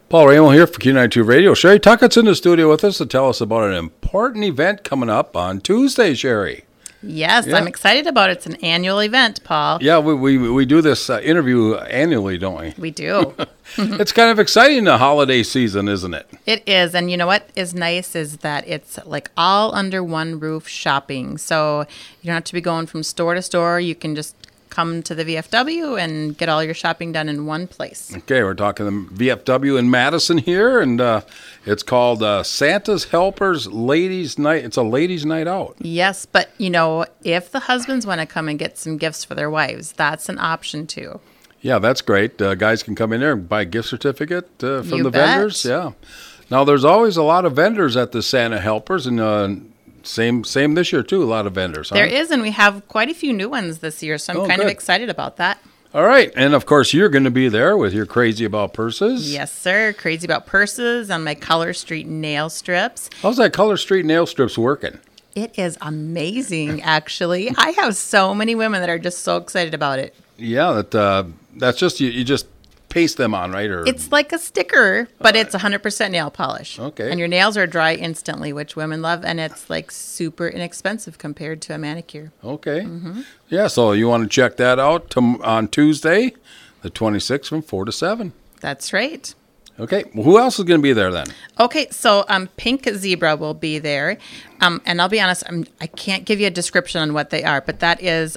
Paul Ramo here for Q92 Radio. Sherry Tuckett's in the studio with us to tell us about an important event coming up on Tuesday, Sherry. Yes, yeah. I'm excited about it. It's an annual event, Paul. Yeah, we do this interview annually, don't we? We do. It's kind of exciting, the holiday season, isn't it? It is. And you know what is nice is that it's like all under one roof shopping. So you don't have to be going from store to store. You can just come to the VFW and get all your shopping done in one place. Okay, we're talking the VFW in Madison here, and it's called Santa's Helpers Ladies Night. It's a ladies' night out. Yes, but, you know, if the husbands want to come and get some gifts for their wives, that's an option too. Yeah, that's great. Guys can come in there and buy a gift certificate from the bet. vendors. Yeah. Now, there's always a lot of vendors at the Santa Helpers, and Same this year, too, a lot of vendors. Huh? There is, and we have quite a few new ones this year, so I'm kind of excited about that. All right, and of course, you're going to be there with your Crazy About Purses. Yes, sir. Crazy About Purses on my Color Street nail strips. How's that Color Street nail strips working? It is amazing, actually. I have so many women that are just so excited about it. Yeah, that's just, you just paste them on, right? Or it's like a sticker, but it's 100% nail polish. Okay. And your nails are dry instantly, which women love, and it's like super inexpensive compared to a manicure. Okay. Mm-hmm. Yeah, so you want to check that out on Tuesday, the 26th from 4 to 7. That's right. Okay. Well, who else is going to be there then? Okay, so Pink Zebra will be there. And I'll be honest, I can't give you a description on what they are, but that is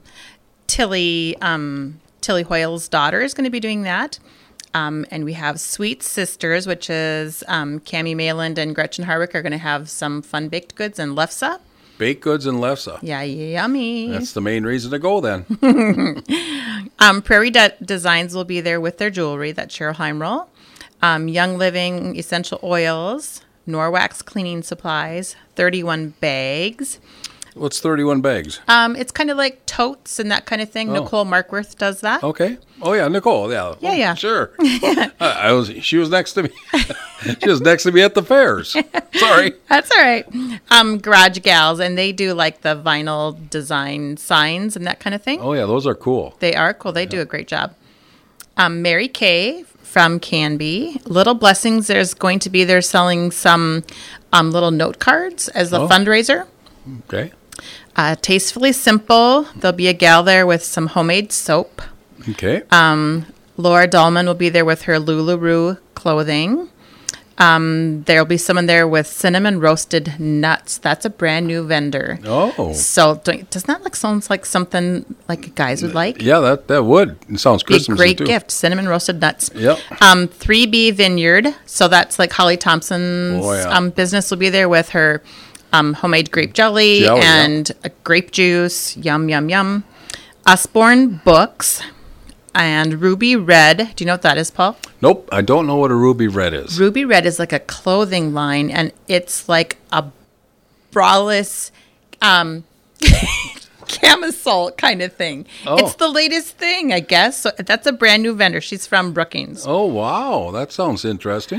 Tilly Hoyle's daughter is going to be doing that. And we have Sweet Sisters, which is Cammie Mayland and Gretchen Harwick are going to have some fun baked goods and lefse. Baked goods and lefse. Yeah, yummy. That's the main reason to go then. Prairie Designs will be there with their jewelry. That's Cheryl Heimroll. Young Living Essential Oils, Norwax Cleaning Supplies, 31 Bags. What's 31 Bags? It's kind of like totes and that kind of thing. Oh. Nicole Markworth does that. Okay. Oh, yeah, Nicole. Yeah. Yeah, yeah. Sure. She was next to me. She was next to me at the fairs. Sorry. That's all right. Garage Gals, and they do like the vinyl design signs and that kind of thing. Oh, yeah, those are cool. They are cool. They do a great job. Mary Kay from Canby. Little Blessings, they're selling some little note cards as a fundraiser. Okay. Tastefully Simple. There'll be a gal there with some homemade soap. Okay. Laura Dahlman will be there with her LuLaRoe clothing. There'll be someone there with cinnamon roasted nuts. That's a brand new vendor. Oh. So doesn't that sounds like something like guys would like? Yeah, that would. It sounds Christmassy be a great too. gift. Cinnamon roasted nuts. Yep. 3B Vineyard. So that's like Holly Thompson's business will be there with her homemade grape jelly and grape juice. Yum, yum, yum. Usborne Books and Ruby Red. Do you know what that is, Paul? Nope, I don't know what a Ruby Red is. Ruby Red is like a clothing line, and it's like a braless camisole kind of thing. Oh. It's the latest thing, I guess. So that's a brand new vendor. She's from Brookings. Oh, wow. That sounds interesting.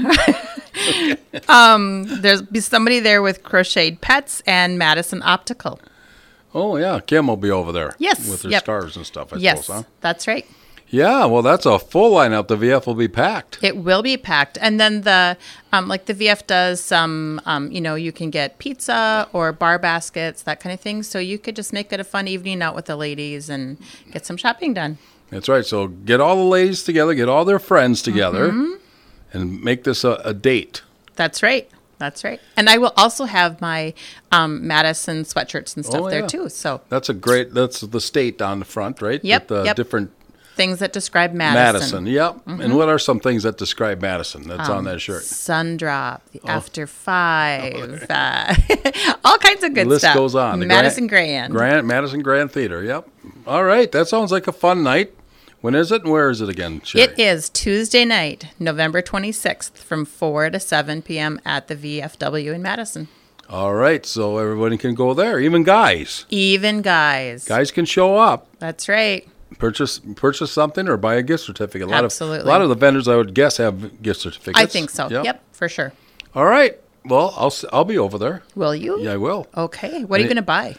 There's be somebody there with Crocheted Pets and Madison Optical. Oh, yeah. Kim will be over there. Yes. With her scarves and stuff, I suppose, huh? That's right. Yeah, well, that's a full lineup. The VF will be packed. It will be packed. And then the VF does some, you can get pizza or bar baskets, that kind of thing. So you could just make it a fun evening out with the ladies and get some shopping done. That's right. So get all the ladies together, get all their friends together, and make this a date. That's right. That's right. And I will also have my Madison sweatshirts and stuff there, too. So that's the state on the front, right? Yep. With different things that describe Madison. Yep. Mm-hmm. And what are some things that describe Madison that's on that shirt? Sundrop, the After Five, all kinds of good stuff. The list goes on. Madison Grand. Madison Grand Theater, yep. All right, that sounds like a fun night. When is it and where is it again, Sherry? It is Tuesday night, November 26th from 4 to 7 p.m. at the VFW in Madison. All right, so everybody can go there, even guys. Even guys. Guys can show up. That's right. Purchase something or buy a gift certificate. Absolutely. A lot of the vendors, I would guess, have gift certificates. I think so. Yep, for sure. All right. Well, I'll be over there. Will you? Yeah, I will. Okay. What are you going to buy?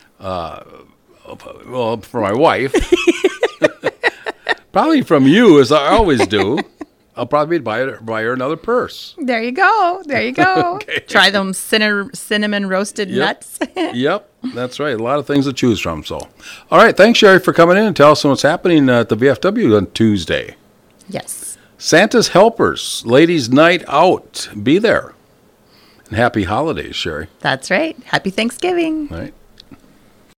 Well, for my wife. Probably from you, as I always do. I'll probably buy her another purse. There you go. There you go. Okay. Try them cinnamon roasted nuts. Yep, that's right. A lot of things to choose from. So, all right. Thanks, Sherry, for coming in and tell us what's happening at the VFW on Tuesday. Yes. Santa's Helpers, Ladies' Night Out. Be there. And happy holidays, Sherry. That's right. Happy Thanksgiving. All right.